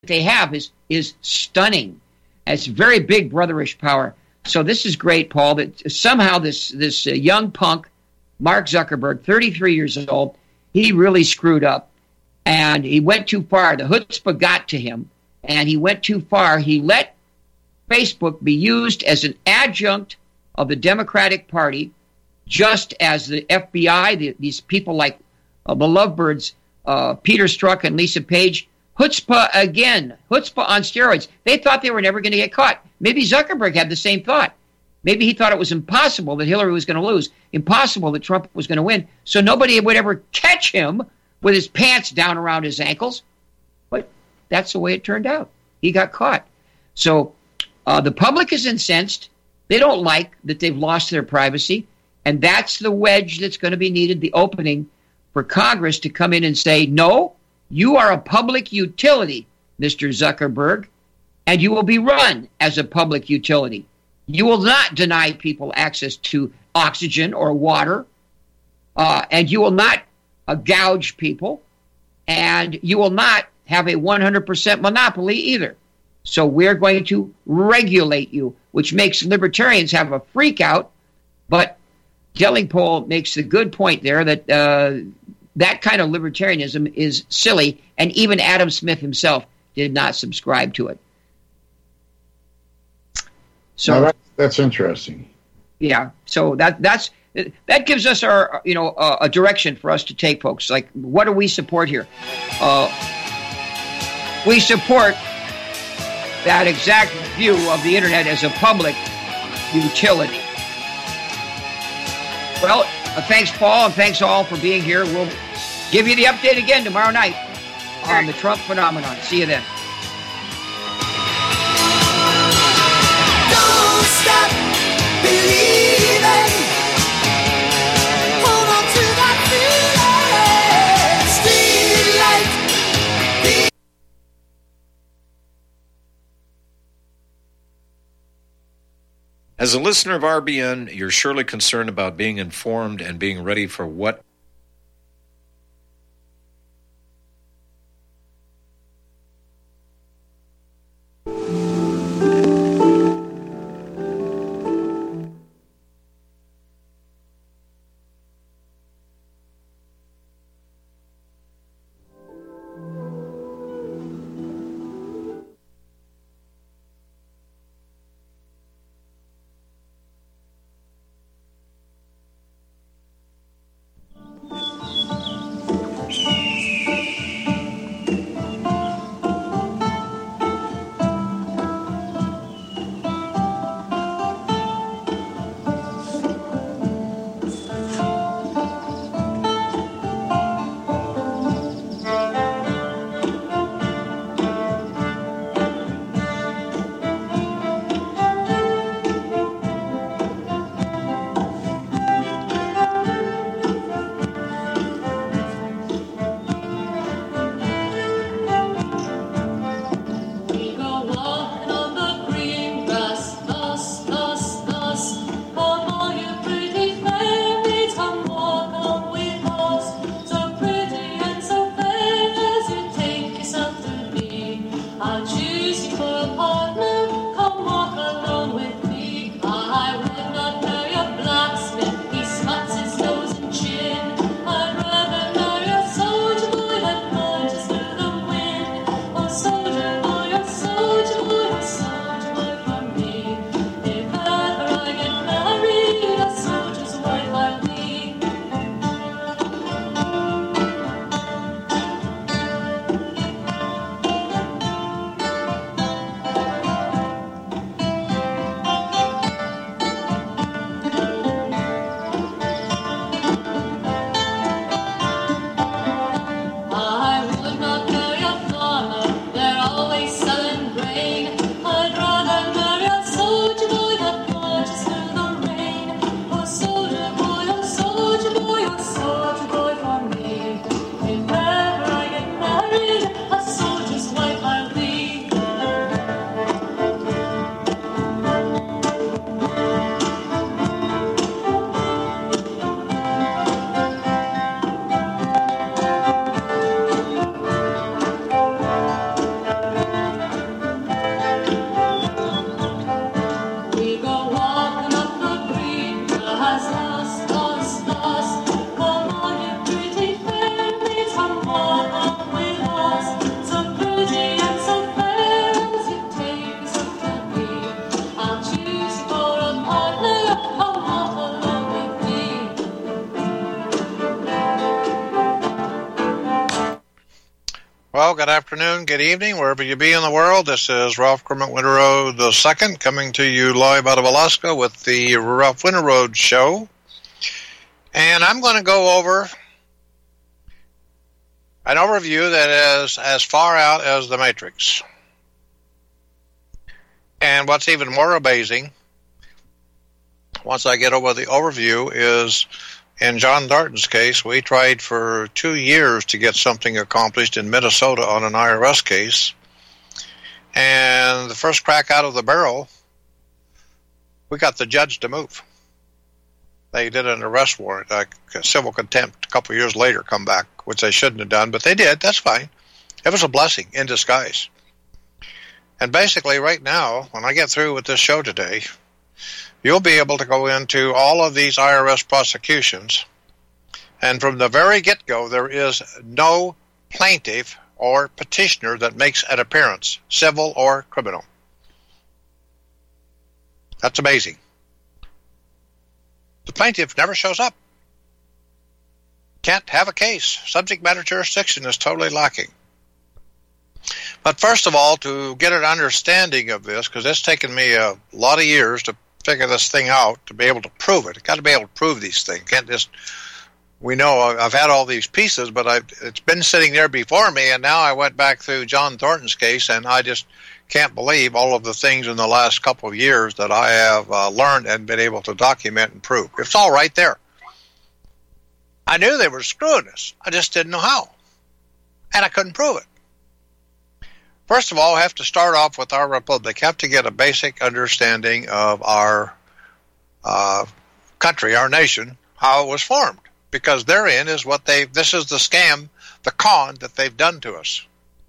they have is stunning. It's very big brotherish power. So this is great, Paul, that somehow this young punk, Mark Zuckerberg, 33 years old, he really screwed up. And he went too far. The chutzpah got to him, and he went too far. He let Facebook be used as an adjunct of the Democratic Party, just as the FBI, these people like the Lovebirds, Peter Strzok and Lisa Page, chutzpah again, chutzpah on steroids. They thought they were never going to get caught. Maybe Zuckerberg had the same thought. Maybe he thought it was impossible that Hillary was going to lose, impossible that Trump was going to win, so nobody would ever catch him with his pants down around his ankles. But that's the way it turned out. He got caught. So the public is incensed. They don't like that they've lost their privacy. And that's the wedge that's going to be needed, the opening for Congress to come in and say, no, you are a public utility, Mr. Zuckerberg, and you will be run as a public utility. You will not deny people access to oxygen or water, and you will not gouge people, and you will not have a 100% monopoly either. So we're going to regulate you, which makes libertarians have a freak out. But Delingpole makes the good point there that that kind of libertarianism is silly, and even Adam Smith himself did not subscribe to it. So now that's interesting. Yeah, so that gives us our a direction for us to take, folks. Like, what do we support here? We support that exact view of the internet as a public utility. Well, thanks, Paul, and thanks all for being here. We'll give you the update again tomorrow night on the Trump phenomenon. See you then. Don't stop believing. Hold on to that feeling. Stay light. As a listener of RBN, you're surely concerned about being informed and being ready for what good afternoon, good evening, wherever you be in the world. This is Ralph Kermit Winterroad II coming to you live out of Alaska with the Ralph Winterroad Show. And I'm going to go over an overview that is as far out as the Matrix. And what's even more amazing, once I get over the overview, is in John Thornton's case, we tried for 2 years to get something accomplished in Minnesota on an IRS case. And the first crack out of the barrel, we got the judge to move. They did an arrest warrant, civil contempt, a couple of years later come back, which they shouldn't have done, but they did. That's fine. It was a blessing in disguise. And basically right now, when I get through with this show today, you'll be able to go into all of these IRS prosecutions, and from the very get-go, there is no plaintiff or petitioner that makes an appearance, civil or criminal. That's amazing. The plaintiff never shows up. Can't have a case. Subject matter jurisdiction is totally lacking. But first of all, to get an understanding of this, because it's taken me a lot of years to figure this thing out, to be able to prove it. You've got to be able to prove these things. Can't just, we know I've had all these pieces, but it's been sitting there before me, and now I went back through John Thornton's case, and I just can't believe all of the things in the last couple of years that I have learned and been able to document and prove. It's all right there. I knew they were screwing us. I just didn't know how. And I couldn't prove it. First of all, I have to start off with our republic. Have to get a basic understanding of our country, our nation, how it was formed. Because therein is what this is the scam, the con that they've done to us.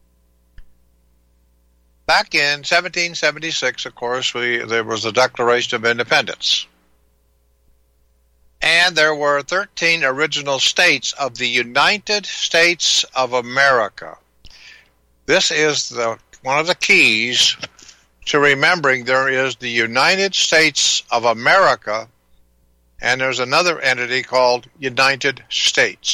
Back in 1776, of course, there was the Declaration of Independence. And there were 13 original states of the United States of America. This is one of the keys to remembering there is the United States of America, and there's another entity called United States.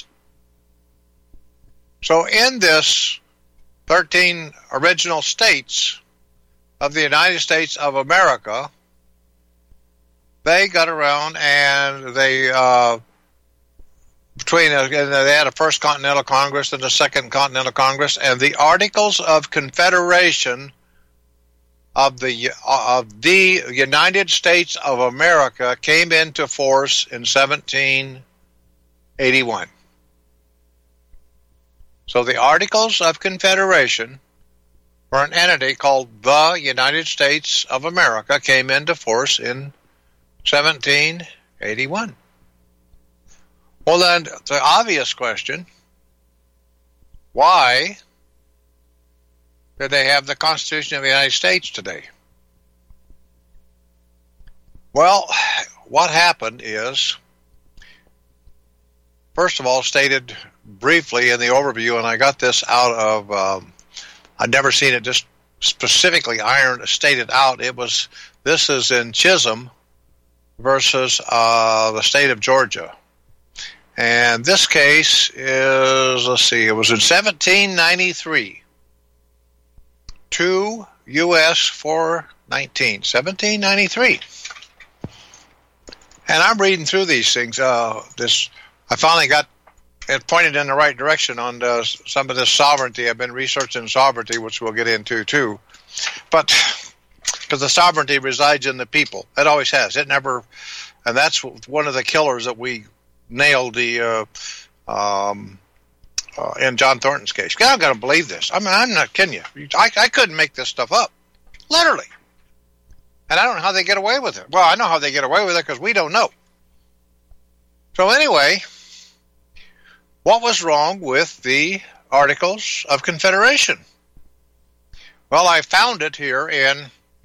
So in this 13 original states of the United States of America, they got around and they had a First Continental Congress and a Second Continental Congress, and the Articles of Confederation of the United States of America came into force in 1781. So the Articles of Confederation for an entity called the United States of America came into force in 1781. Well, then, the obvious question, why did they have the Constitution of the United States today? Well, what happened is, first of all, stated briefly in the overview, and I got this out of, I'd never seen it just specifically stated out. This is in Chisholm versus the state of Georgia. And this case is, let's see, it was in 1793. 2 U.S. 419, 1793. And I'm reading through these things. I finally got it pointed in the right direction on some of this sovereignty. I've been researching sovereignty, which we'll get into too. But because the sovereignty resides in the people. It always has. It never, and that's one of the killers that we nailed in John Thornton's case. I'm going to believe this. I mean, I'm not kidding you. I couldn't make this stuff up. Literally. And I don't know how they get away with it. Well, I know how they get away with it because we don't know. So anyway, what was wrong with the Articles of Confederation? Well, I found it here in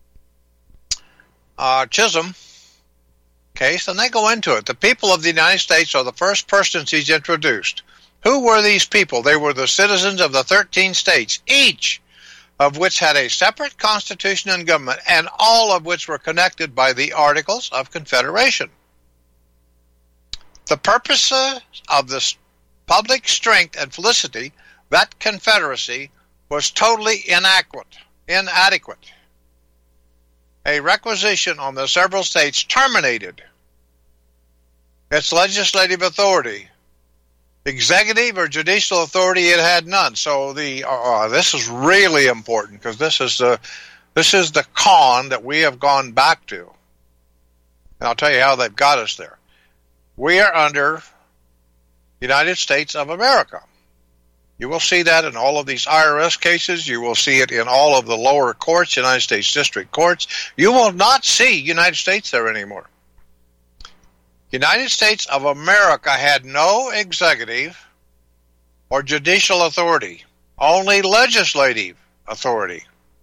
Chisholm case, and they go into it. The people of the United States are the first persons he's introduced. Who were these people? They were the citizens of the 13 states, each of which had a separate constitution and government, and all of which were connected by the Articles of Confederation. The purpose of this public strength and felicity, that confederacy, was totally inadequate. A requisition on the several states terminated its legislative authority. Executive or judicial authority, it had none. So this is really important, because this is the con that we have gone back to. And I'll tell you how they've got us there. We are under United States of America. You will see that in all of these IRS cases. You will see it in all of the lower courts, United States District Courts. You will not see United States there anymore. United States of America had no executive or judicial authority, only legislative authority.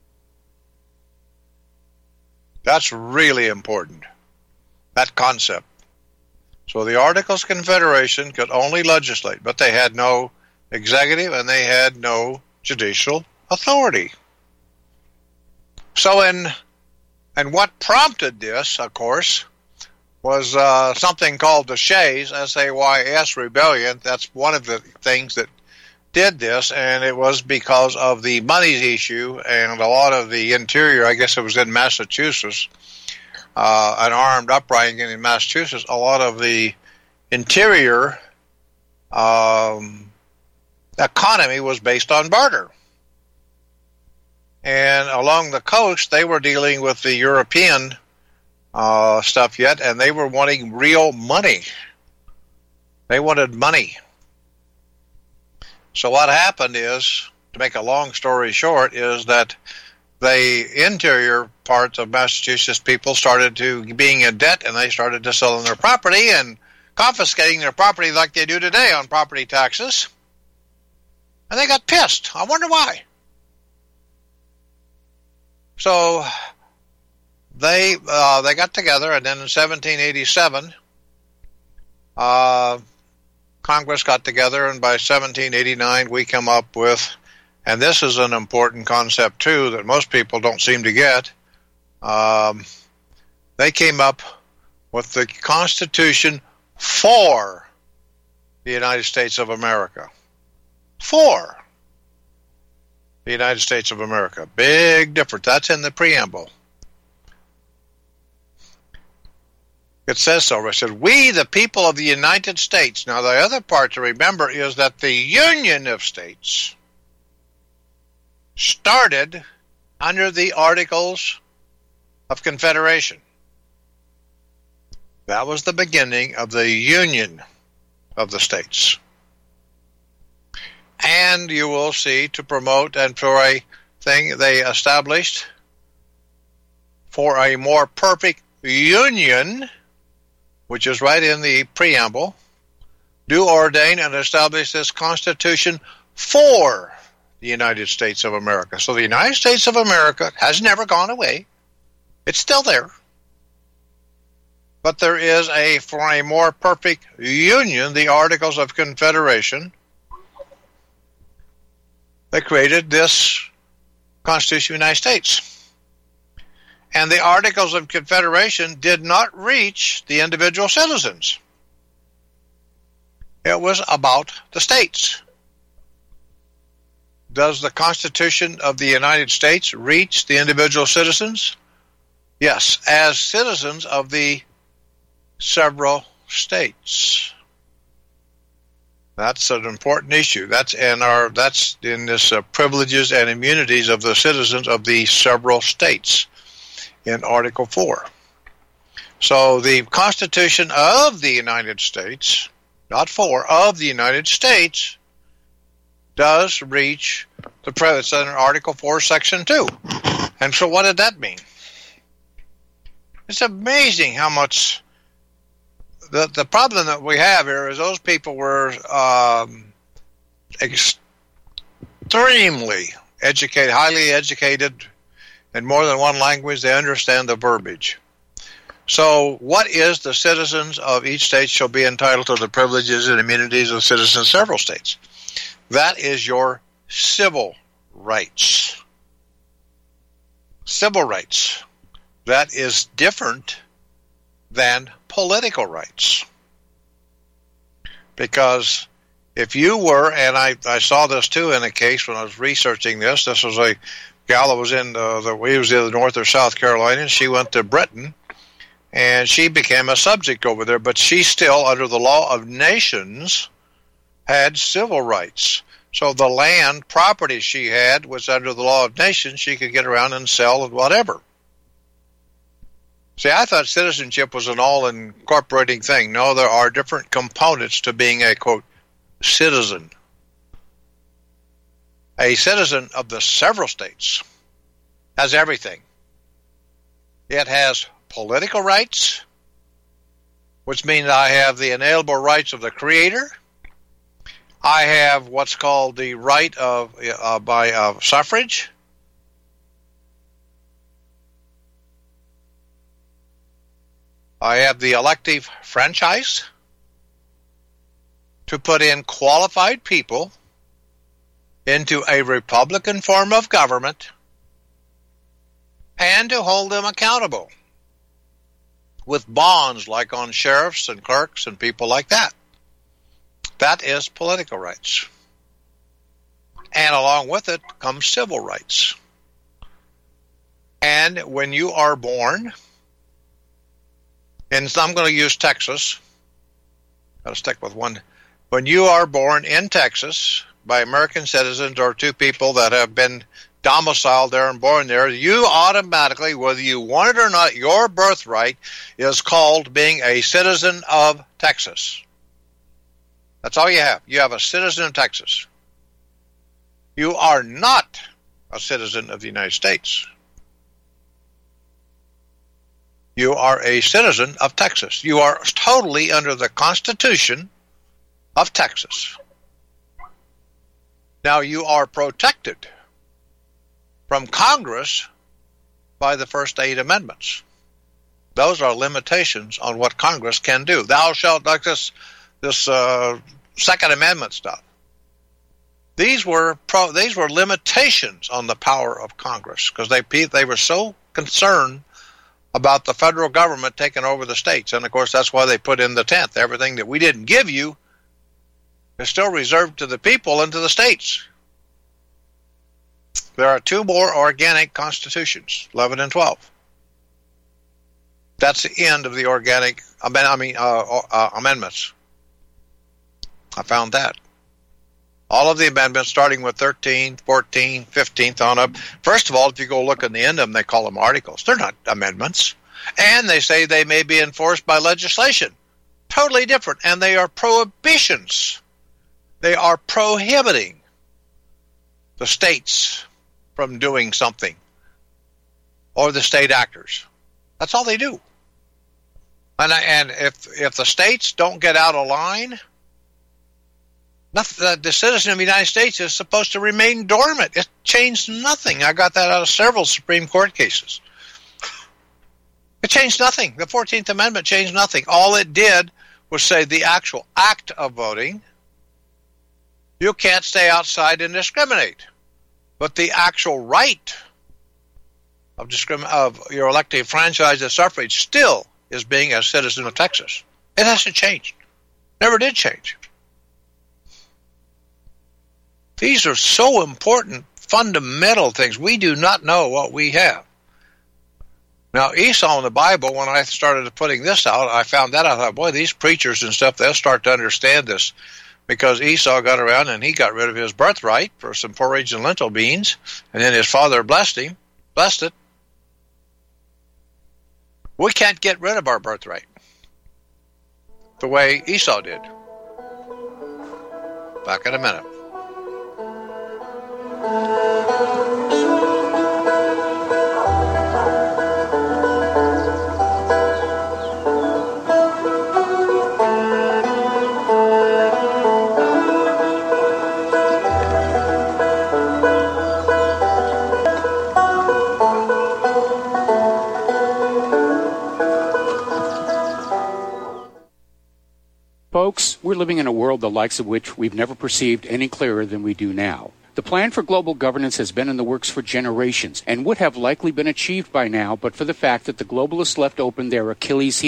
That's really important, that concept. So the Articles of Confederation could only legislate, but they had no executive and they had no judicial authority. So and what prompted this, of course, was something called the Shays, S-A-Y-S Rebellion. That's one of the things that did this, and it was because of the money issue and a lot of the interior. I guess it was in Massachusetts, an armed uprising in Massachusetts. A lot of the interior economy was based on barter. And along the coast, they were dealing with the European stuff yet, and they were wanting real money. They wanted money. So what happened is, to make a long story short, is that the interior parts of Massachusetts people started to being in debt, and they started to selling their property and confiscating their property like they do today on property taxes. And they got pissed. I wonder why. So they got together, and then in 1787, Congress got together, and by 1789 we come up with, and this is an important concept too that most people don't seem to get, they came up with the Constitution for the United States of America. For the United States of America. Big difference. That's in the preamble. It says so. It said, we, the people of the United States. Now, the other part to remember is that the Union of States started under the Articles of Confederation. That was the beginning of the Union of the States. And you will see, to promote and for a thing they established for a more perfect union, which is right in the preamble, do ordain and establish this Constitution for the United States of America. So the United States of America has never gone away. It's still there. But there is for a more perfect union, the Articles of Confederation. They created this Constitution of the United States. And the Articles of Confederation did not reach the individual citizens. It was about the states. Does the Constitution of the United States reach the individual citizens? Yes, as citizens of the several states. That's an important issue. That's in this privileges and immunities of the citizens of the several states in Article 4. So the Constitution of the United States, not for, of the United States, does reach the president in Article 4, Section 2. And so what did that mean? It's amazing how much... The problem that we have here is those people were extremely educated, highly educated, in more than one language. They understand the verbiage. So what is the citizens of each state shall be entitled to the privileges and immunities of citizens of several states? That is your civil rights. Civil rights. That is different than political rights. Because if you were, and I saw this too in a case when I was researching this. This was a gal that was in we was either North or South Carolina, and she went to Britain, and she became a subject over there. But she still, under the law of nations, had civil rights. So the land, property she had was under the law of nations. She could get around and sell and whatever. See, I thought citizenship was an all-incorporating thing. No, there are different components to being a, quote, citizen. A citizen of the several states has everything. It has political rights, which means I have the inalienable rights of the Creator. I have what's called the right of by suffrage. I have the elective franchise to put in qualified people into a Republican form of government and to hold them accountable with bonds like on sheriffs and clerks and people like that. That is political rights. And along with it comes civil rights. And when you are born, and I'm going to use Texas, got to stick with one. When you are born in Texas by American citizens or two people that have been domiciled there and born there, you automatically, whether you want it or not, your birthright is called being a citizen of Texas. That's all you have. You have a citizen of Texas. You are not a citizen of the United States. You are a citizen of Texas. You are totally under the Constitution of Texas. Now, you are protected from Congress by the first 8 amendments. Those are limitations on what Congress can do. Thou shalt, like this Second Amendment stuff. These were limitations on the power of Congress because they were so concerned about the federal government taking over the states. And, of course, that's why they put in the 10th. Everything that we didn't give you is still reserved to the people and to the states. There are 2 more organic constitutions, 11 and 12. That's the end of the organic amendments. I found that. All of the amendments, starting with 13, 14, 15th on up. First of all, if you go look in the end of them, they call them articles. They're not amendments. And they say they may be enforced by legislation. Totally different. And they are prohibitions. They are prohibiting the states from doing something. Or the state actors. That's all they do. And if the states don't get out of line, the citizen of the United States is supposed to remain dormant. It changed nothing. I got that out of several Supreme Court cases. It changed nothing. The 14th Amendment changed nothing. All it did was say the actual act of voting, you can't stay outside and discriminate. But the actual right of your elective franchise and suffrage still is being a citizen of Texas. It hasn't changed. Never did change. These are so important, fundamental things. We do not know what we have. Now, Esau in the Bible, when I started putting this out, I found that I thought, boy, these preachers and stuff, they'll start to understand this. Because Esau got around and he got rid of his birthright for some porridge and lentil beans, and then his father blessed it. We can't get rid of our birthright the way Esau did. Back in a minute. Folks, we're living in a world the likes of which we've never perceived any clearer than we do now. The plan for global governance has been in the works for generations and would have likely been achieved by now but for the fact that the globalists left open their Achilles heel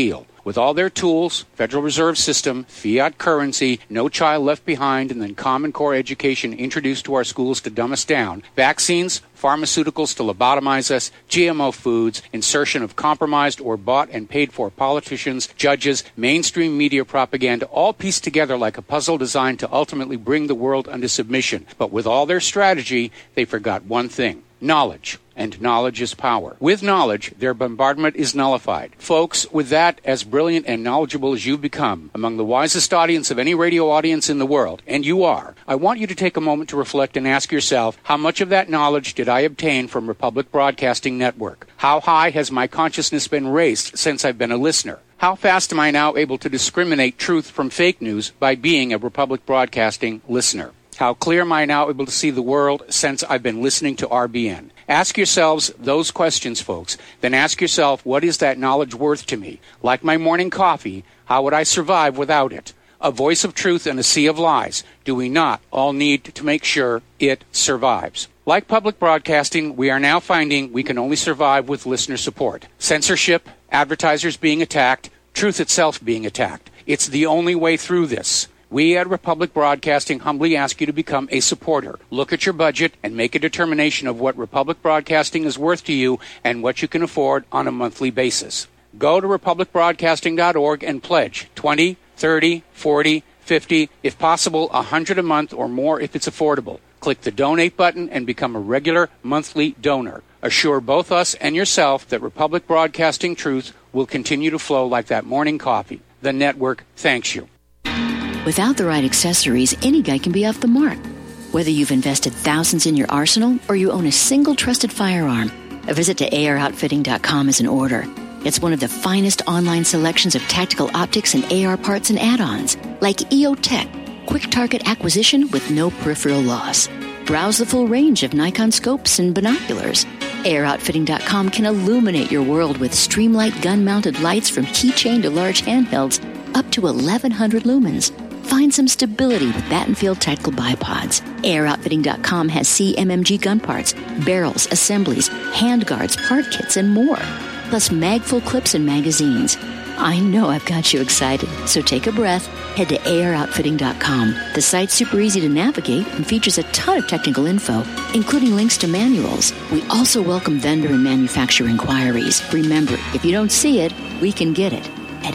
With all their tools, Federal Reserve System, fiat currency, no child left behind, and then Common Core education introduced to our schools to dumb us down, vaccines, pharmaceuticals to lobotomize us, GMO foods, insertion of compromised or bought and paid for politicians, judges, mainstream media propaganda, all pieced together like a puzzle designed to ultimately bring the world under submission. But with all their strategy, they forgot one thing: knowledge. And knowledge is power. With knowledge, their bombardment is nullified. Folks, with that, as brilliant and knowledgeable as you've become, among the wisest audience of any radio audience in the world, and you are, I want you to take a moment to reflect and ask yourself, how much of that knowledge did I obtain from Republic Broadcasting Network? How high has my consciousness been raised since I've been a listener? How fast am I now able to discriminate truth from fake news by being a Republic Broadcasting listener? How clear am I now able to see the world since I've been listening to RBN? Ask yourselves those questions, folks. Then ask yourself, what is that knowledge worth to me? Like my morning coffee, how would I survive without it? A voice of truth in a sea of lies. Do we not all need to make sure it survives? Like public broadcasting, we are now finding we can only survive with listener support. Censorship, advertisers being attacked, truth itself being attacked. It's the only way through this. We at Republic Broadcasting humbly ask you to become a supporter. Look at your budget and make a determination of what Republic Broadcasting is worth to you and what you can afford on a monthly basis. Go to republicbroadcasting.org and pledge $20, $30, $40, $50, if possible, $100 a month or more if it's affordable. Click the donate button and become a regular monthly donor. Assure both us and yourself that Republic Broadcasting truth will continue to flow like that morning coffee. The network thanks you. Without the right accessories, any guy can be off the mark. Whether you've invested thousands in your arsenal or you own a single trusted firearm, a visit to AROutfitting.com is in order. It's one of the finest online selections of tactical optics and AR parts and add-ons, like EOTech, quick target acquisition with no peripheral loss. Browse the full range of Nikon scopes and binoculars. AROutfitting.com can illuminate your world with Streamlight gun-mounted lights from keychain to large handhelds up to 1,100 lumens. Find some stability with Battenfield Tactical Bipods. AirOutfitting.com has CMMG gun parts, barrels, assemblies, handguards, part kits, and more. Plus mag-full clips and magazines. I know I've got you excited, so take a breath. Head to AirOutfitting.com. The site's super easy to navigate and features a ton of technical info, including links to manuals. We also welcome vendor and manufacturer inquiries. Remember, if you don't see it, we can get it at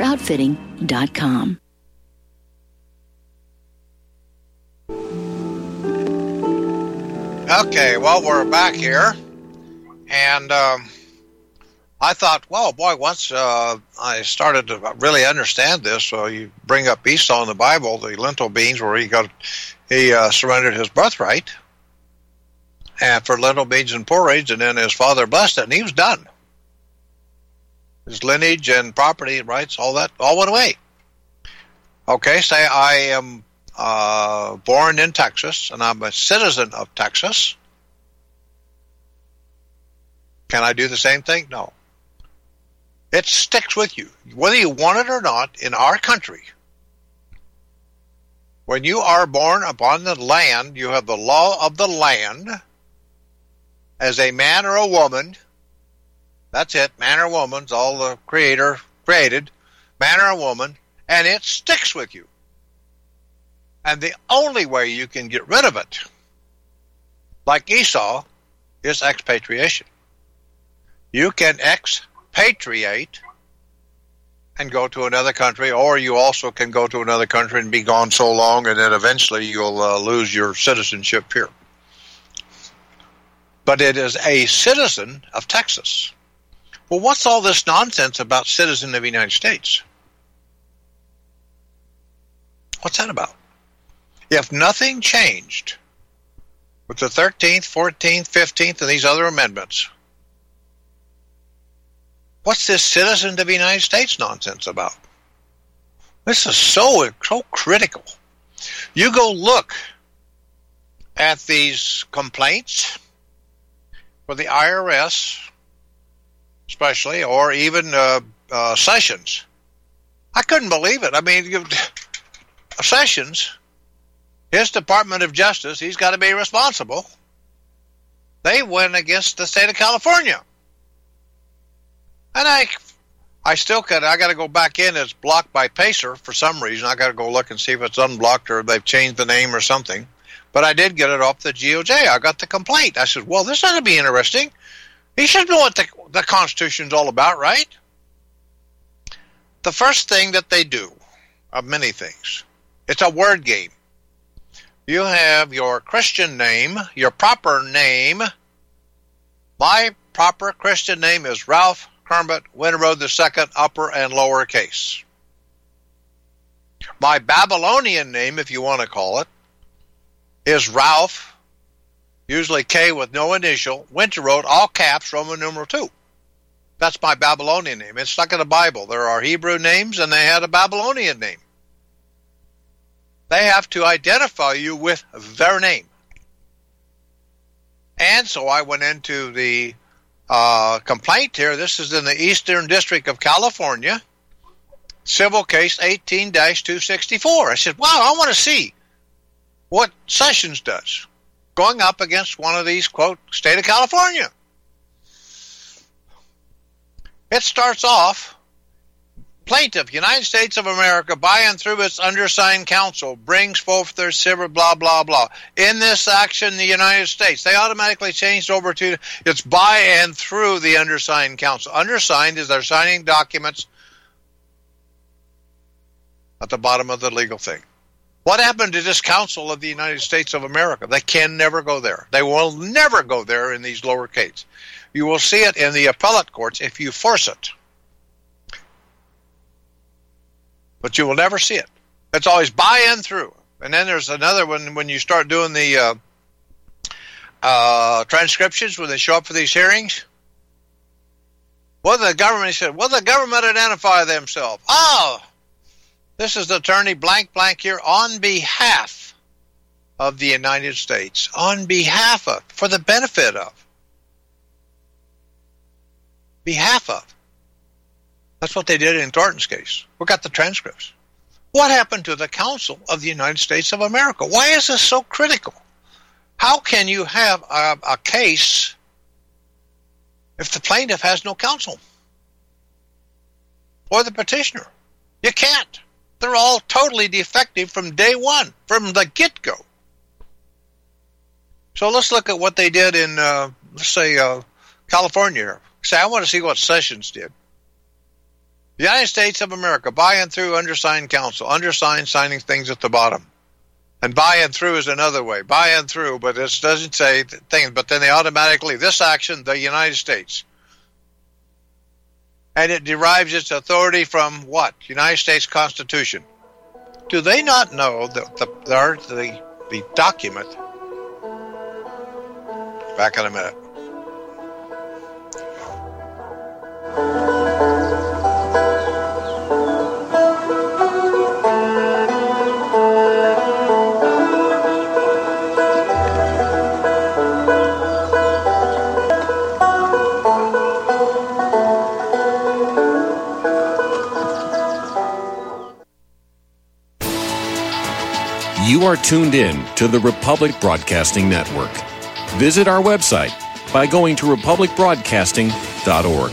AirOutfitting.com. Okay, well, we're back here, and I thought, well, boy, once I started to really understand this, so you bring up Esau in the Bible, the lentil beans, where he surrendered his birthright and for lentil beans and porridge, and then his father blessed it, and he was done. His lineage and property rights, all that, all went away. Okay, say I am born in Texas, and I'm a citizen of Texas. Can I do the same thing? No. It sticks with you, whether you want it or not, in our country. When you are born upon the land, you have the law of the land. As a man or a woman, that's it, man or woman's all the Creator created, man or a woman, and it sticks with you. And the only way you can get rid of it, like Esau, is expatriation. You can expatriate and go to another country, or you also can go to another country and be gone so long, and then eventually you'll lose your citizenship here. But it is a citizen of Texas. Well, what's all this nonsense about citizen of the United States? What's that about? If nothing changed with the 13th, 14th, 15th, and these other amendments, what's this citizen of the United States nonsense about? This is so critical. You go look at these complaints for the IRS, especially, or even Sessions. I couldn't believe it. I mean, Sessions, his Department of Justice, he's got to be responsible. They went against the state of California. And I got to go back in. It's blocked by Pacer for some reason. I got to go look and see if it's unblocked or they've changed the name or something. But I did get it off the GOJ. I got the complaint. I said, well, this ought to be interesting. You should know what the Constitution's all about, right? The first thing that they do, of many things, it's a word game. You have your Christian name, your proper name. My proper Christian name is Ralph Kermit Winterode II, upper and lower case. My Babylonian name, if you want to call it, is Ralph, usually K with no initial, Winterode, all caps, Roman numeral 2. That's my Babylonian name. It's stuck in the Bible. There are Hebrew names, and they had a Babylonian name. They have to identify you with their name. And so I went into the complaint here. This is in the Eastern District of California, civil case 18-264. I said, wow, I want to see what Sessions does going up against one of these, quote, state of California. It starts off, plaintiff, United States of America, by and through its undersigned counsel, brings forth their civil blah, blah, blah. In this action, the United States, they automatically changed over to, it's by and through the undersigned counsel. Undersigned is they're signing documents at the bottom of the legal thing. What happened to this counsel of the United States of America? They can never go there. They will never go there in these lower cases. You will see it in the appellate courts if you force it. But you will never see it. It's always by and through. And then there's another one when you start doing the transcriptions when they show up for these hearings. Well, the government said, well, the government identify themselves. Oh, this is the attorney blank blank here on behalf of the United States. On behalf of, for the benefit of. Behalf of. That's what they did in Thornton's case. We got the transcripts. What happened to the counsel of the United States of America? Why is this so critical? How can you have a case if the plaintiff has no counsel? Or the petitioner? You can't. They're all totally defective from day one, from the get-go. So let's look at what they did in, let's say, California. Say, I want to see what Sessions did. The United States of America, by and through undersigned counsel, undersigned signing things at the bottom. And by and through is another way. By and through, but it doesn't say things, but then they automatically, this action, the United States. And it derives its authority from what? United States Constitution. Do they not know that the document? Back in a minute. You are tuned in to the Republic Broadcasting Network. Visit our website by going to republicbroadcasting.org.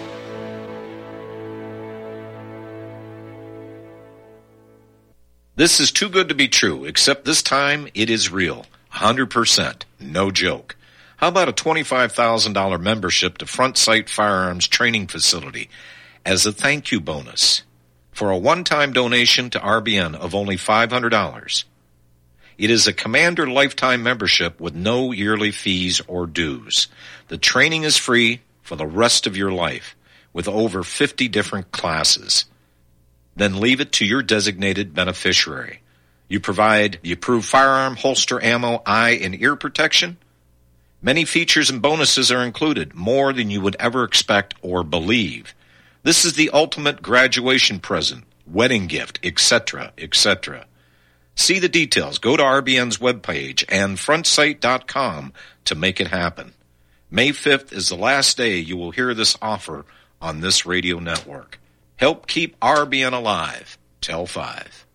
This is too good to be true, except this time it is real. 100%. No joke. How about a $25,000 membership to Front Sight Firearms Training Facility as a thank you bonus for a one-time donation to RBN of only $500? It is a Commander lifetime membership with no yearly fees or dues. The training is free for the rest of your life with over 50 different classes. Then leave it to your designated beneficiary. You provide the approved firearm, holster, ammo, eye, and ear protection. Many features and bonuses are included, more than you would ever expect or believe. This is the ultimate graduation present, wedding gift, etc., etc. See the details. Go to RBN's webpage and frontsight.com to make it happen. May 5th is the last day you will hear this offer on this radio network. Help keep RBN alive. Tell 5.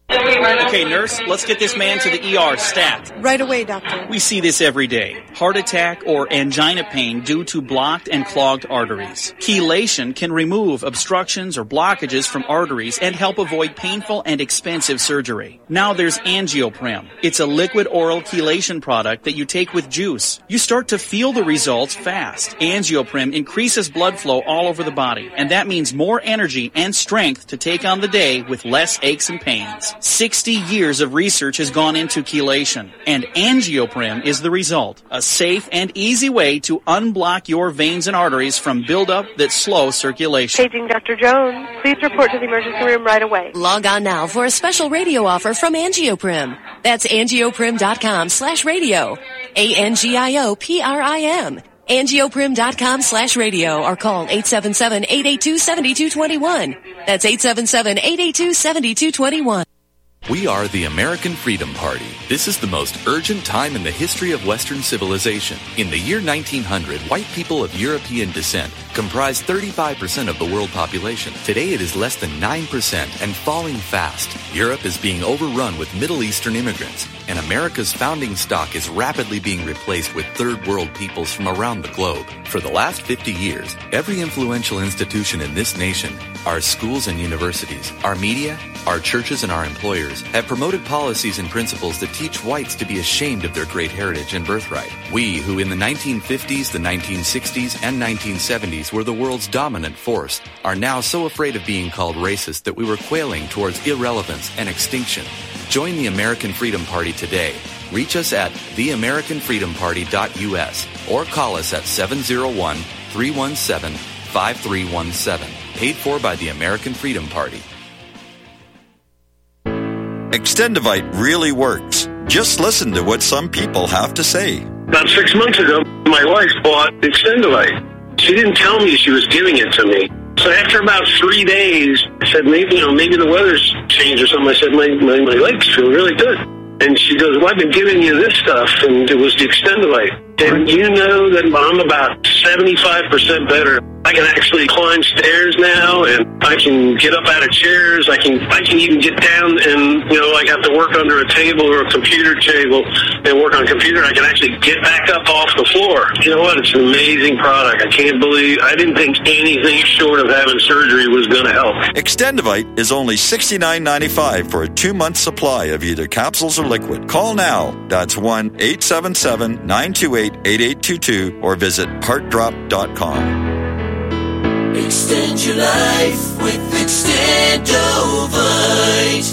Okay, nurse, let's get this man to the ER stat. Right away, doctor. We see this every day. Heart attack or angina pain due to blocked and clogged arteries. Chelation can remove obstructions or blockages from arteries and help avoid painful and expensive surgery. Now there's Angioprim. It's a liquid oral chelation product that you take with juice. You start to feel the results fast. Angioprim increases blood flow all over the body, and that means more energy and strength to take on the day with less aches and pains. 60 years of research has gone into chelation, and Angioprim is the result. A safe and easy way to unblock your veins and arteries from buildup that slow circulation. Paging Dr. Jones. Please report to the emergency room right away. Log on now for a special radio offer from Angioprim. That's angioprim.com/radio. ANGIOPRIM. Angioprim.com/radio or call 877-882-7221. That's 877-882-7221. We are the American Freedom Party. This is the most urgent time in the history of Western civilization. In the year 1900, white people of European descent comprised 35% of the world population. Today it is less than 9% and falling fast. Europe is being overrun with Middle Eastern immigrants, and America's founding stock is rapidly being replaced with third world peoples from around the globe. For the last 50 years, every influential institution in this nation, our schools and universities, our media, our churches and our employers have promoted policies and principles that teach whites to be ashamed of their great heritage and birthright. We, who in the 1950s, the 1960s, and 1970s were the world's dominant force, are now so afraid of being called racist that we were quailing towards irrelevance and extinction. Join the American Freedom Party today. Reach us at theamericanfreedomparty.us or call us at 701-317-5317. Paid for by the American Freedom Party. Extendivite really works. Just listen to what some people have to say. About 6 months ago, my wife bought Extendivite. She didn't tell me she was giving it to me. So after about 3 days, I said, maybe the weather's changed or something. I said, my legs feel really good. And she goes, well, I've been giving you this stuff, and it was the Extendivite. And you know that I'm about 75% better. I can actually climb stairs now, and I can get up out of chairs. I can even get down and, like have to work under a table or a computer table and work on a computer. I can actually get back up off the floor. You know what? It's an amazing product. I didn't think anything short of having surgery was going to help. Extendivite is only $69.95 for a 2-month supply of either capsules or liquid. Call now. That's 1-877-928-8822 or visit heartdrop.com. Extend your life with Extendovite.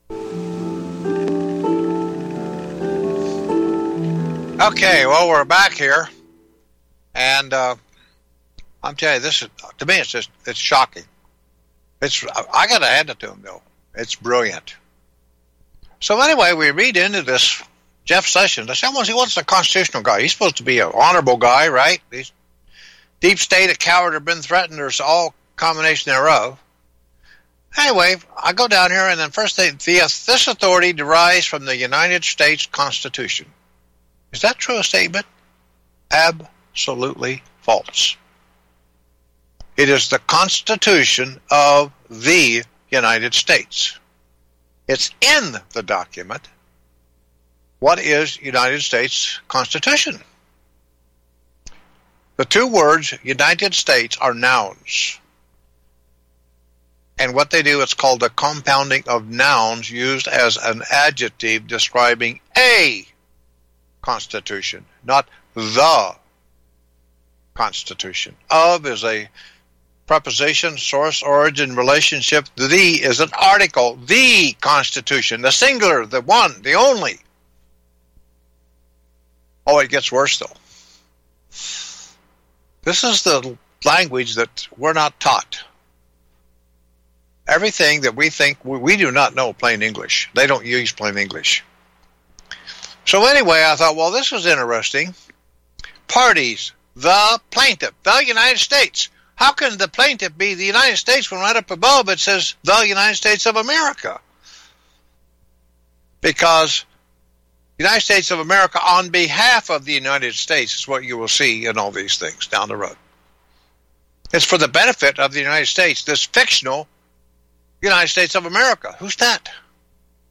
Okay, well, we're back here, and I'm telling you, to me, it's shocking. I got to hand it to him, though. It's brilliant. So anyway, we read into this Jeff Sessions. I said, he wants a constitutional guy. He's supposed to be an honorable guy, right? He's deep state, a coward, or been threatened, there's all combination thereof. Anyway, I go down here, and then first this authority derives from the United States Constitution. Is that true a statement? Absolutely false. It is the Constitution of the United States. It's in the document. What is United States Constitution? The two words, United States, are nouns. And what they do, it's called the compounding of nouns used as an adjective describing a constitution, not the Constitution. Of is a preposition, source, origin, relationship. The is an article. The Constitution, the singular, the one, the only. Oh, it gets worse, though. This is the language that we're not taught. Everything that we think, we do not know plain English. They don't use plain English. So anyway, I thought, well, this is interesting. Parties, the plaintiff, the United States. How can the plaintiff be the United States when right up above it says the United States of America? Because United States of America on behalf of the United States is what you will see in all these things down the road. It's for the benefit of the United States, this fictional United States of America. Who's that?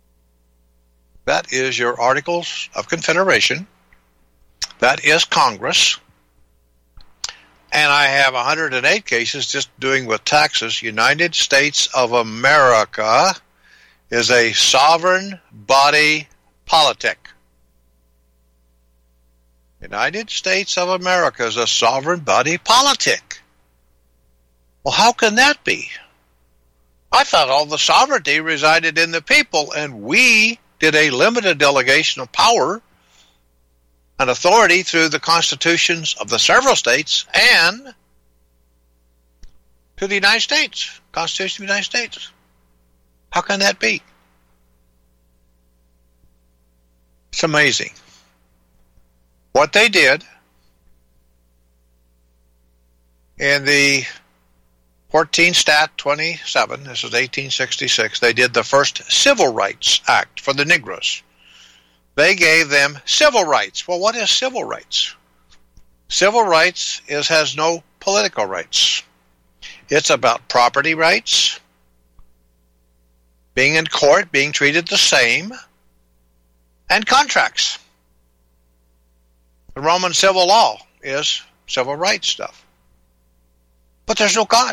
That is your Articles of Confederation. That is Congress. And I have 108 cases just doing with taxes. United States of America is a sovereign body politic. United States of America is a sovereign body politic. Well, how can that be? I thought all the sovereignty resided in the people, and we did a limited delegation of power and authority through the constitutions of the several states and to the United States, Constitution of the United States. How can that be? It's amazing. What they did in the 14 Stat 27, this is 1866, they did the first Civil Rights Act for the Negroes. They gave them civil rights. Well, what is civil rights? Civil rights has no political rights. It's about property rights, being in court, being treated the same, and contracts. The Roman civil law is civil rights stuff. But there's no God.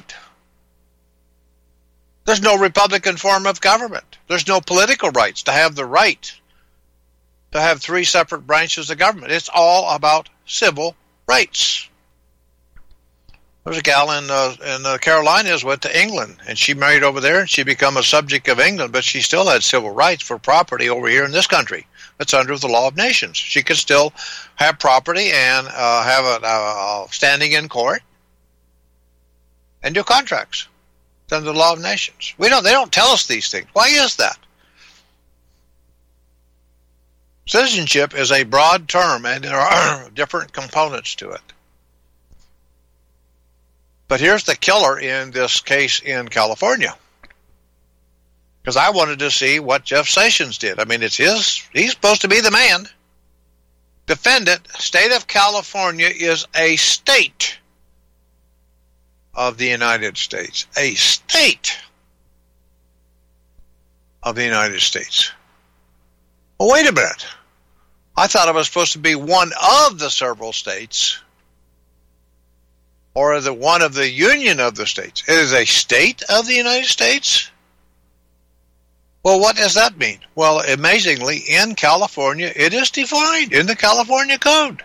There's no Republican form of government. There's no political rights to have the right to have three separate branches of government. It's all about civil rights. There was a gal in the Carolinas went to England, and she married over there, and she became a subject of England, but she still had civil rights for property over here in this country. It's under the law of nations. She could still have property and have a standing in court and do contracts. It's under the law of nations. They don't tell us these things. Why is that? Citizenship is a broad term, and there are different components to it. But here's the killer in this case in California. Because I wanted to see what Jeff Sessions did. I mean, it's he's supposed to be the man. Defendant, state of California is a state of the United States. A state of the United States. Well, wait a minute. I thought it was supposed to be one of the several states, or the one of the union of the states. It is a state of the United States? Well, what does that mean? Well, amazingly, in California, it is defined in the California Code.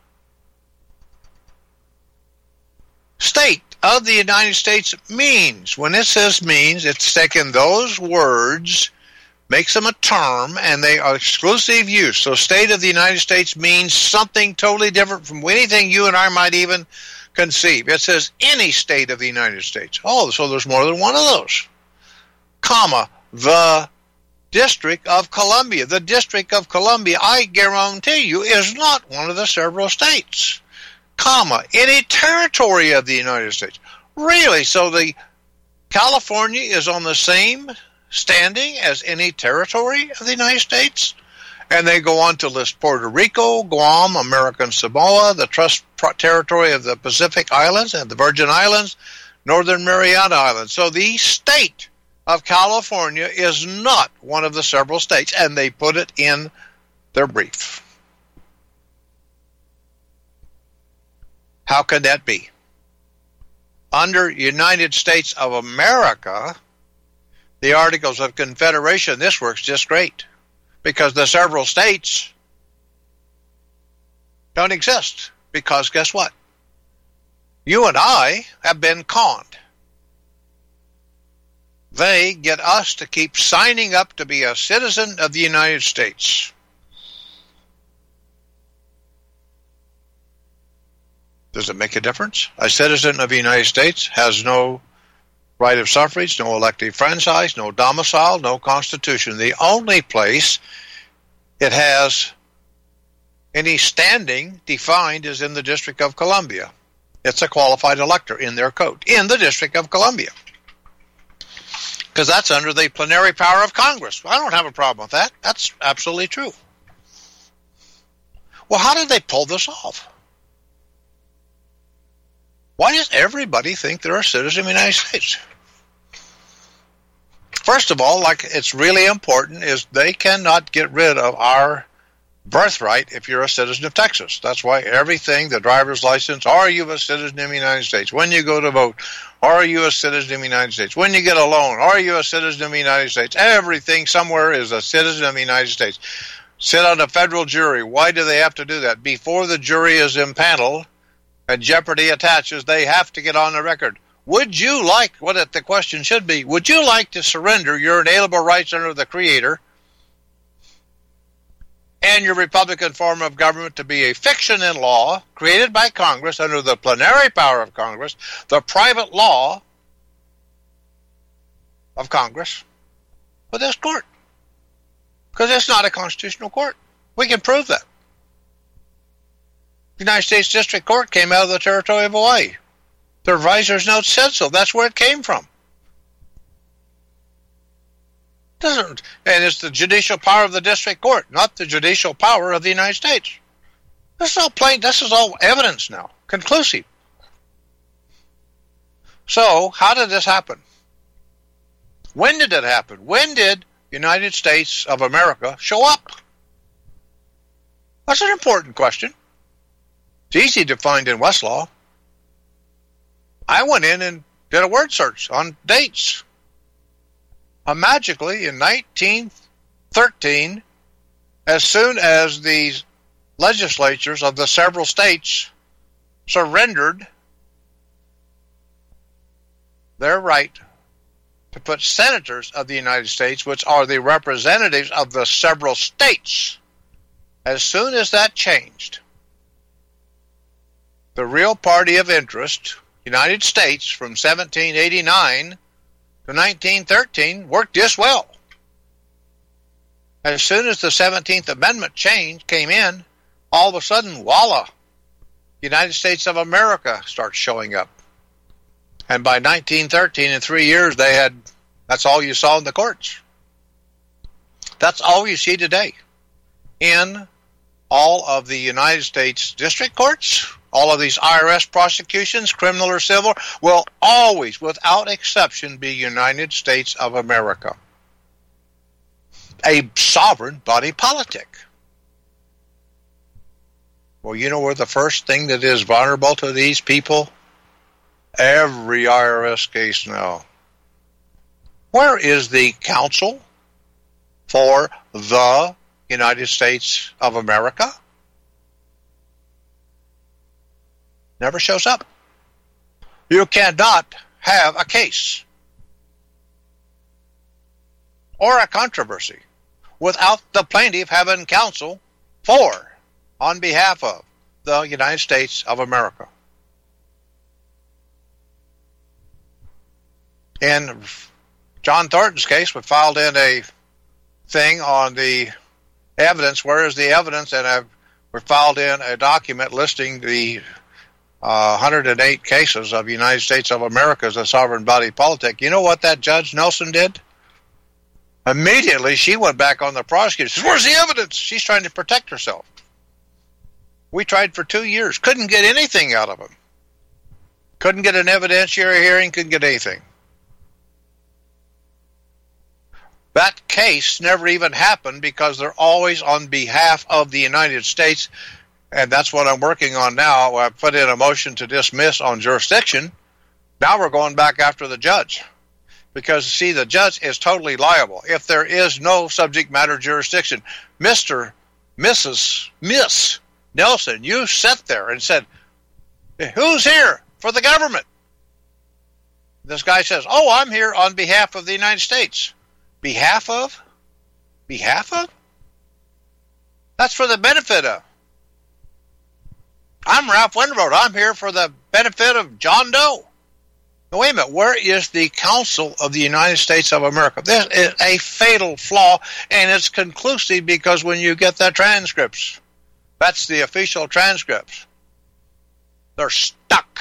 State of the United States means, when it says means, it's taken those words, makes them a term, and they are exclusive use. So state of the United States means something totally different from anything you and I might even conceive. It says any state of the United States. Oh, so there's more than one of those. Comma, the District of Columbia. The District of Columbia, I guarantee you, is not one of the several states. Comma, any territory of the United States. Really? So the California is on the same standing as any territory of the United States? And they go on to list Puerto Rico, Guam, American Samoa, the Trust Territory of the Pacific Islands and the Virgin Islands, Northern Mariana Islands. So the state of California is not one of the several states, and they put it in their brief. How could that be? Under United States of America, the Articles of Confederation, this works just great, because the several states don't exist. Because guess what? You and I have been conned. They get us to keep signing up to be a citizen of the United States. Does it make a difference? A citizen of the United States has no right of suffrage, no elective franchise, no domicile, no constitution. The only place it has any standing defined is in the District of Columbia. It's a qualified elector in their code, in the District of Columbia. Because that's under the plenary power of Congress. I don't have a problem with that. That's absolutely true. Well, how did they pull this off? Why does everybody think they're a citizen of the United States? First of all, like it's really important, is they cannot get rid of our birthright if you're a citizen of Texas. That's why everything, the driver's license, are you a citizen of the United States? When you go to vote, are you a citizen of the United States? When you get a loan, are you a citizen of the United States? Everything somewhere is a citizen of the United States. Sit on a federal jury. Why do they have to do that? Before the jury is impaneled and jeopardy attaches, they have to get on the record. Would you like, what the question should be, would you like to surrender your inalienable rights under the Creator and your Republican form of government to be a fiction in law created by Congress under the plenary power of Congress, the private law of Congress, with this court? Because it's not a constitutional court. We can prove that. The United States District Court came out of the territory of Hawaii. The reviser's note said so. That's where it came from. And it's the judicial power of the district court, not the judicial power of the United States. This is all plain. This is all evidence now, conclusive. So, how did this happen? When did it happen? When did United States of America show up? That's an important question. It's easy to find in Westlaw. I went in and did a word search on dates. Magically, in 1913, as soon as the legislatures of the several states surrendered their right to put senators of the United States, which are the representatives of the several states, as soon as that changed, the real party of interest, United States, from 1789 to 1913 worked just well. As soon as the 17th Amendment came in, all of a sudden, voila, United States of America starts showing up. And by 1913, in 3 years, that's all you saw in the courts. That's all you see today. In all of the United States district courts, all of these IRS prosecutions, criminal or civil, will always, without exception, be United States of America. A sovereign body politic. Well, you know where the first thing that is vulnerable to these people? Every IRS case now. Where is the counsel for the United States of America? Never shows up. You cannot have a case or a controversy without the plaintiff having counsel on behalf of the United States of America. In John Thornton's case, we filed in a thing on the evidence. Where is the evidence? And we filed in a document listing the 108 cases of United States of America as a sovereign body politic. You know what that Judge Nelson did? Immediately, she went back on the prosecutor. Says, where's the evidence? She's trying to protect herself. We tried for 2 years. Couldn't get anything out of him. Couldn't get an evidentiary hearing. Couldn't get anything. That case never even happened because they're always on behalf of the United States. And that's what I'm working on now. I put in a motion to dismiss on jurisdiction. Now we're going back after the judge. Because, see, the judge is totally liable. If there is no subject matter jurisdiction, Miss Nelson, you sat there and said, who's here for the government? This guy says, oh, I'm here on behalf of the United States. Behalf of? Behalf of? That's for the benefit of. I'm Ralph Winroad. I'm here for the benefit of John Doe. Now, wait a minute. Where is the counsel of the United States of America? This is a fatal flaw, and it's conclusive because when you get the transcripts, that's the official transcripts, they're stuck.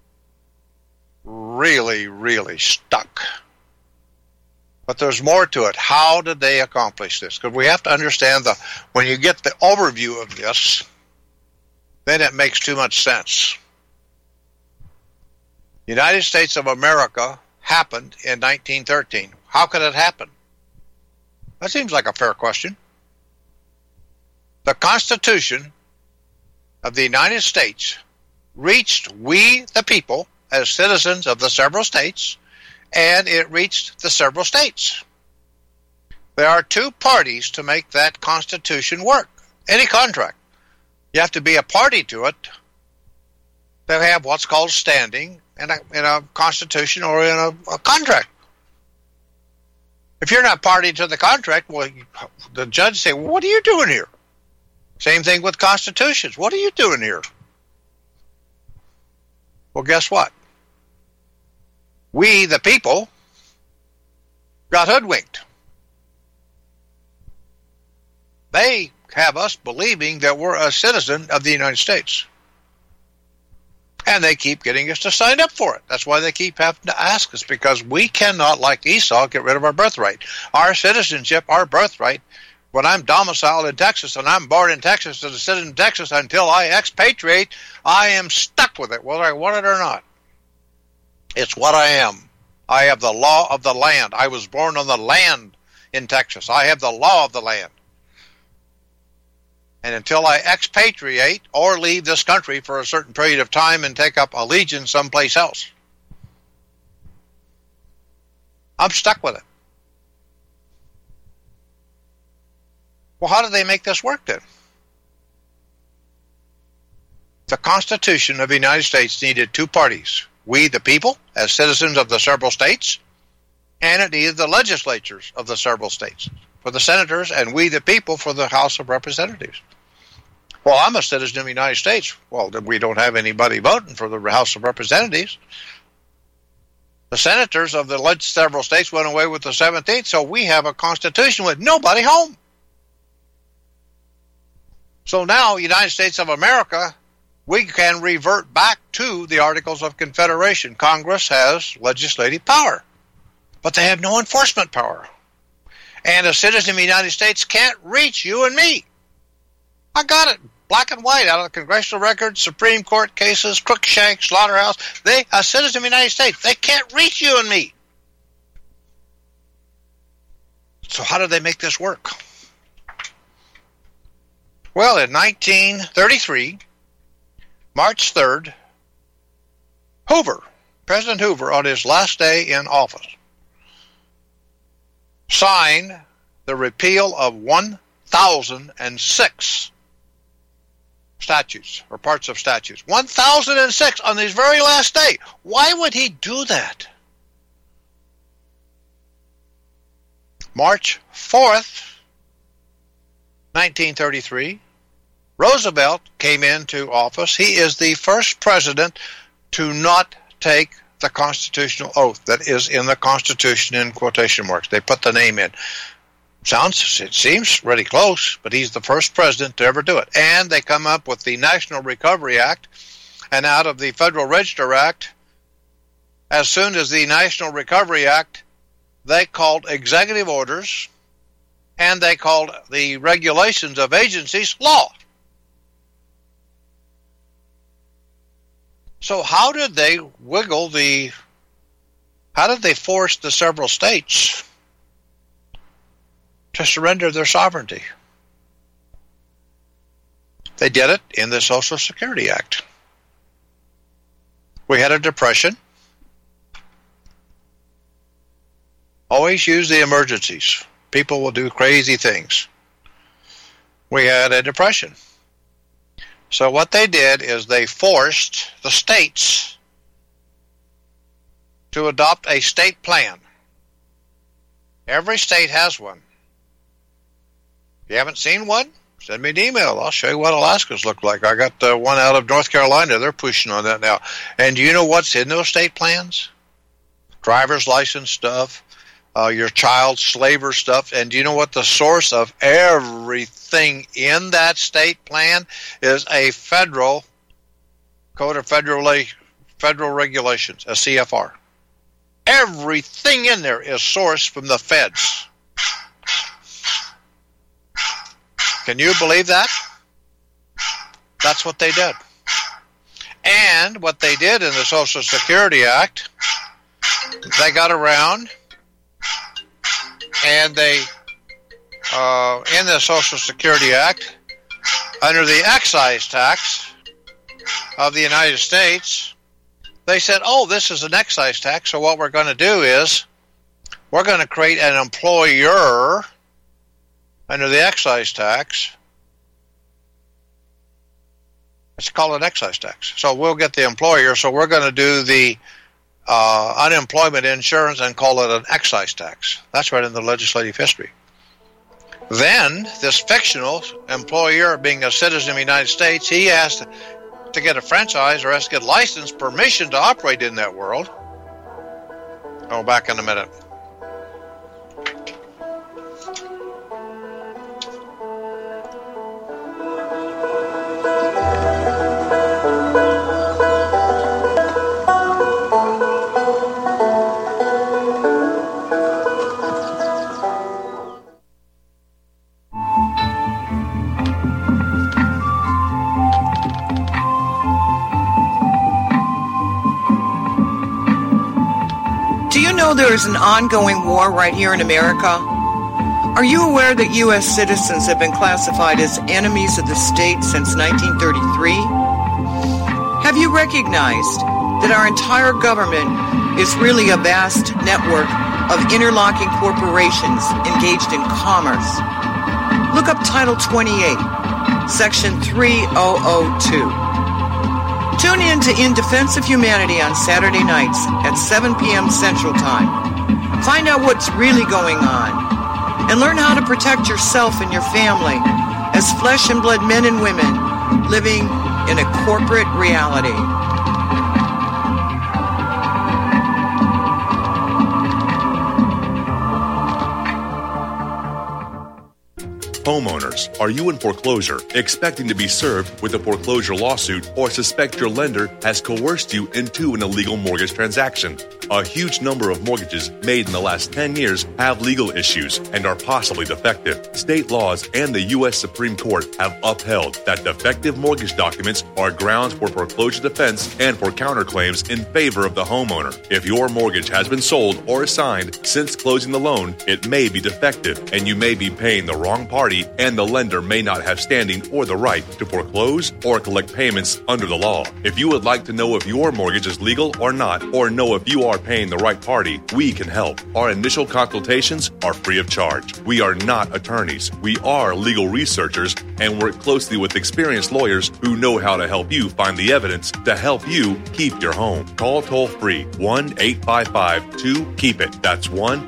Really, really stuck. But there's more to it. How did they accomplish this? Because we have to understand when you get the overview of this, then it makes too much sense. The United States of America happened in 1913. How could it happen? That seems like a fair question. The Constitution of the United States reached we, the people, as citizens of the several states, and it reached the several states. There are two parties to make that Constitution work. Any contract. You have to be a party to it to have what's called standing in a Constitution or in a contract. If you're not party to the contract, well, the judge say, well, what are you doing here? Same thing with constitutions. What are you doing here? Well, guess what? We, the people, got hoodwinked. They have us believing that we're a citizen of the United States. And they keep getting us to sign up for it. That's why they keep having to ask us, because we cannot, like Esau, get rid of our birthright. Our citizenship, our birthright, when I'm domiciled in Texas and I'm born in Texas as a citizen of Texas until I expatriate, I am stuck with it, whether I want it or not. It's what I am. I have the law of the land. I was born on the land in Texas. I have the law of the land. And until I expatriate or leave this country for a certain period of time and take up allegiance someplace else, I'm stuck with it. Well, how do they make this work then? The Constitution of the United States needed two parties. We, the people, as citizens of the several states, and it needed the legislatures of the several states for the senators, and we, the people, for the House of Representatives. Well, I'm a citizen of the United States. Well, then we don't have anybody voting for the House of Representatives. The senators of the several states went away with the 17th, so we have a constitution with nobody home. So now, United States of America, we can revert back to the Articles of Confederation. Congress has legislative power, but they have no enforcement power. And a citizen of the United States can't reach you and me. I got it, black and white, out of the congressional records, Supreme Court cases, Crookshank, Slaughterhouse. A citizen of the United States, they can't reach you and me. So how did they make this work? Well, in 1933, March 3rd, President Hoover, on his last day in office, signed the repeal of 1,006 statutes or parts of statutes. 1,006 on his very last day. Why would he do that? March 4th, 1933, Roosevelt came into office. He is the first president to not take the constitutional oath that is in the Constitution in quotation marks. They put the name in. It seems really close, but he's the first president to ever do it. And they come up with the National Recovery Act, and out of the Federal Register Act, as soon as the National Recovery Act, they called executive orders, and they called the regulations of agencies law. So how did they force the several states to surrender their sovereignty? They did it in the Social Security Act. We had a depression. Always use the emergencies. People will do crazy things. We had a depression. So what they did is they forced the states to adopt a state plan. Every state has one. If you haven't seen one, send me an email. I'll show you what Alaska's look like. I got one out of North Carolina. They're pushing on that now. And do you know what's in those state plans? Driver's license stuff, your child slaver stuff. And do you know what the source of everything in that state plan is? A federal code of federal regulations, a CFR. Everything in there is sourced from the feds. Can you believe that? That's what they did. And what they did in the Social Security Act, they got around And they, in the Social Security Act, under the excise tax of the United States, they said, oh, this is an excise tax, so what we're going to do is we're going to create an employer under the excise tax. It's called an excise tax. So we'll get the employer, so we're going to do the unemployment insurance and call it an excise tax. That's right in the legislative history. Then, this fictional employer, being a citizen of the United States, he has to get a franchise or has to get license permission to operate in that world. Oh, back in a minute. There is an ongoing war right here in America. Are you aware that U.S. citizens have been classified as enemies of the state since 1933? Have you recognized that our entire government is really a vast network of interlocking corporations engaged in commerce? Look up Title 28, Section 3002. Tune in to In Defense of Humanity on Saturday nights at 7 p.m. Central Time. Find out what's really going on and learn how to protect yourself and your family as flesh and blood men and women living in a corporate reality. Homeowners, are you in foreclosure, expecting to be served with a foreclosure lawsuit, or suspect your lender has coerced you into an illegal mortgage transaction? A huge number of mortgages made in the last 10 years have legal issues and are possibly defective. State laws and the U.S. Supreme Court have upheld that defective mortgage documents are grounds for foreclosure defense and for counterclaims in favor of the homeowner. If your mortgage has been sold or assigned since closing the loan, it may be defective and you may be paying the wrong party, and the lender may not have standing or the right to foreclose or collect payments under the law. If you would like to know if your mortgage is legal or not, or know if you are paying the right party, we can help. Our initial consultations are free of charge. We are not attorneys. We are legal researchers and work closely with experienced lawyers who know how to help you find the evidence to help you keep your home. Call toll-free 1-855-2-KEEP-IT. That's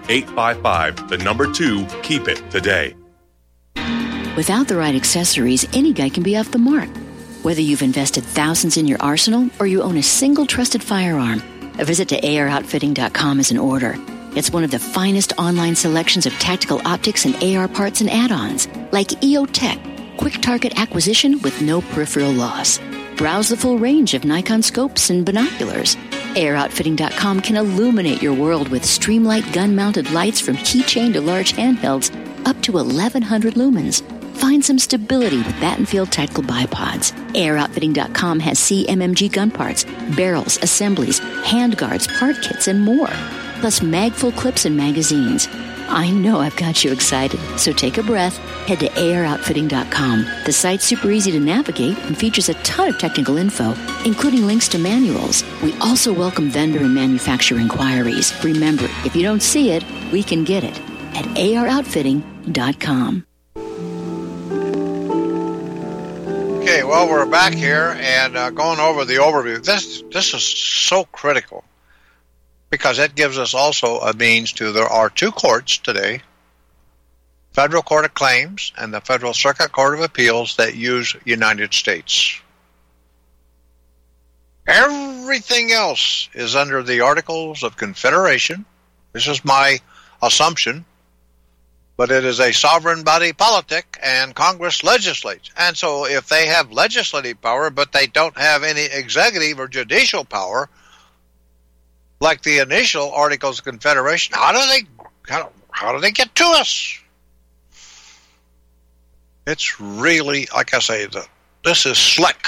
1-855-2-KEEP-IT today. Without the right accessories, any guy can be off the mark. Whether you've invested thousands in your arsenal or you own a single trusted firearm, a visit to AROutfitting.com is in order. It's one of the finest online selections of tactical optics and AR parts and add-ons, like EOTech, quick target acquisition with no peripheral loss. Browse the full range of Nikon scopes and binoculars. AROutfitting.com can illuminate your world with Streamlight gun-mounted lights from keychain to large handhelds up to 1,100 lumens. Find some stability with Battenfield Tactical Bipods. AROutfitting.com has CMMG gun parts, barrels, assemblies, handguards, part kits, and more. Plus mag-full clips and magazines. I know I've got you excited, so take a breath. Head to AROutfitting.com. The site's super easy to navigate and features a ton of technical info, including links to manuals. We also welcome vendor and manufacturer inquiries. Remember, if you don't see it, we can get it at AROutfitting.com. Okay, well, we're back here and going over the overview. This is so critical because it gives us also a means to, there are two courts today, Federal Court of Claims and the Federal Circuit Court of Appeals, that use United States. Everything else is under the Articles of Confederation. This is my assumption. But it is a sovereign body politic, and Congress legislates. And so if they have legislative power, but they don't have any executive or judicial power, like the initial Articles of Confederation, how do they get to us? It's really, like I say, this is slick.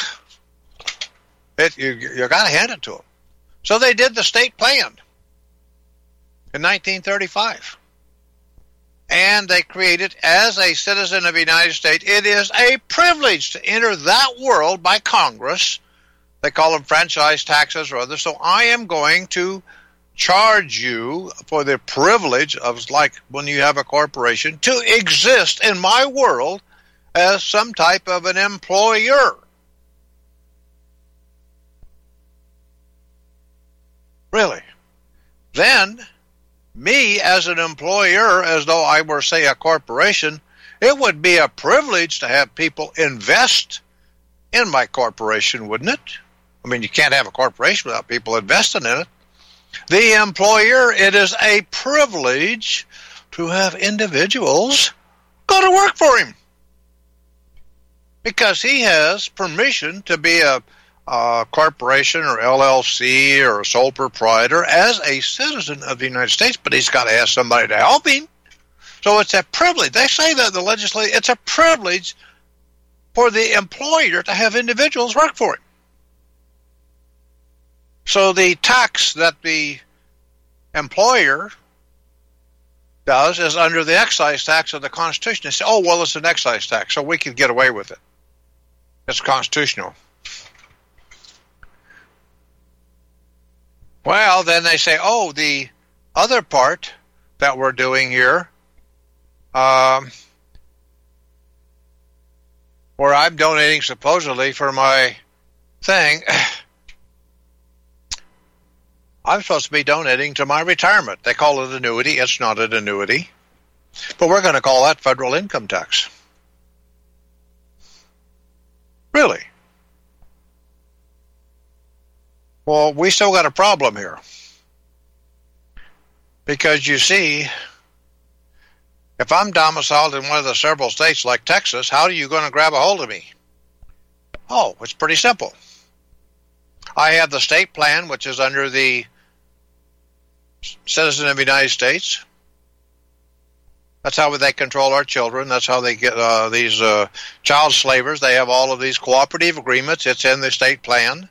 You got to hand it to them. So they did the state plan in 1935. and they create it as a citizen of the United States. It is a privilege to enter that world by Congress. They call them franchise taxes or others. So I am going to charge you for the privilege of, like when you have a corporation, to exist in my world as some type of an employer. Really. Then, me as an employer, as though I were, say, a corporation, it would be a privilege to have people invest in my corporation, wouldn't it? I mean, you can't have a corporation without people investing in it. The employer, it is a privilege to have individuals go to work for him because he has permission to be a corporation or LLC or a sole proprietor as a citizen of the United States, but he's got to have somebody to help him. So it's a privilege. They say that in the legislature, it's a privilege for the employer to have individuals work for him. So the tax that the employer does is under the excise tax of the Constitution. They say, oh, well, it's an excise tax, so we can get away with it. It's constitutional. Well, then they say, oh, the other part that we're doing here, where I'm donating supposedly for my thing, I'm supposed to be donating to my retirement. They call it annuity. It's not an annuity. But we're going to call that federal income tax. Really? Well, we still got a problem here. Because you see, if I'm domiciled in one of the several states like Texas, how are you going to grab a hold of me? Oh, it's pretty simple. I have the state plan, which is under the citizen of the United States. That's how they control our children. That's how they get these child slavers. They have all of these cooperative agreements. It's in the state plan.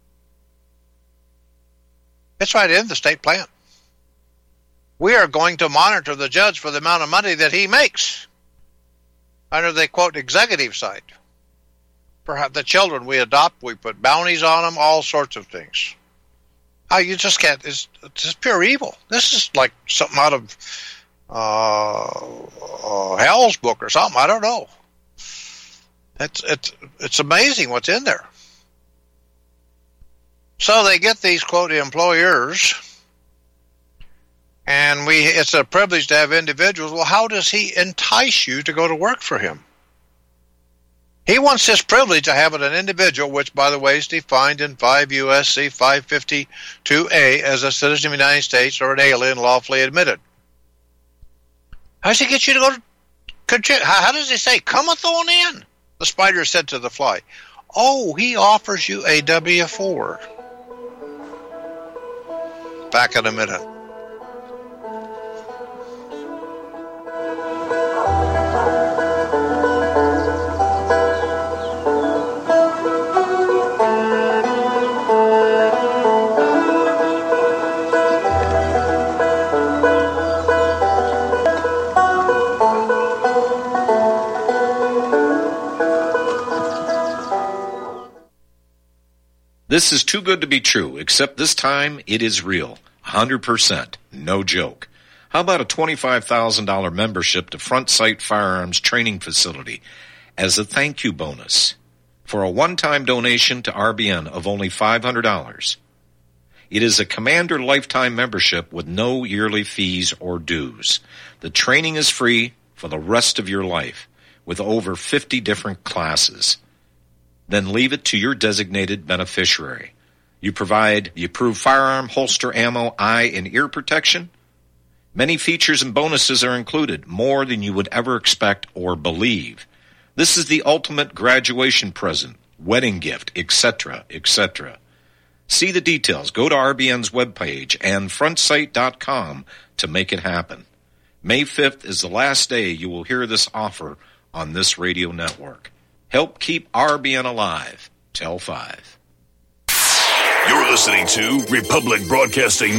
It's right in the state plan. We are going to monitor the judge for the amount of money that he makes under the, quote, executive side. For the children we adopt, we put bounties on them, all sorts of things. You just can't. It's just pure evil. This is like something out of Hell's book or something. I don't know. It's amazing what's in there. So they get these, quote, employers, and it's a privilege to have individuals. Well, how does he entice you to go to work for him? He wants this privilege of having an individual, which, by the way, is defined in 5 U.S.C. 552A as a citizen of the United States or an alien lawfully admitted. How does he get you to go to... How does he say, cometh on in? The spider said to the fly. Oh, he offers you a W-4. Back in a minute. This is too good to be true, except this time it is real. 100%. No joke. How about a $25,000 membership to Front Sight Firearms Training Facility as a thank you bonus for a one-time donation to RBN of only $500? It is a Commander lifetime membership with no yearly fees or dues. The training is free for the rest of your life with over 50 different classes. Then leave it to your designated beneficiary. You provide the approved firearm, holster, ammo, eye, and ear protection. Many features and bonuses are included, more than you would ever expect or believe. This is the ultimate graduation present, wedding gift, etc., etc. See the details. Go to RBN's webpage and frontsight.com to make it happen. May 5th is the last day you will hear this offer on this radio network. Help keep RBN alive. Tell 5. You're listening to Republic Broadcasting